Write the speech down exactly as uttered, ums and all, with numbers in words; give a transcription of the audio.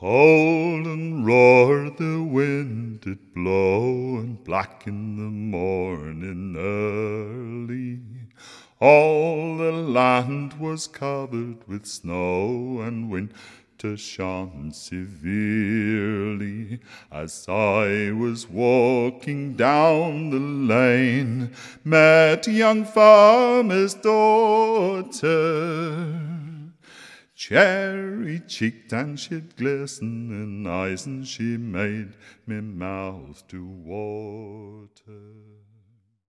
Cold and roar the wind did blow, and black in the morning early all the land was covered with snow, and winter shone severely. As I was walking down the lane, met a young farmer's daughter, cherry-cheeked, and she'd glistening eyes, and she made me mouth to water.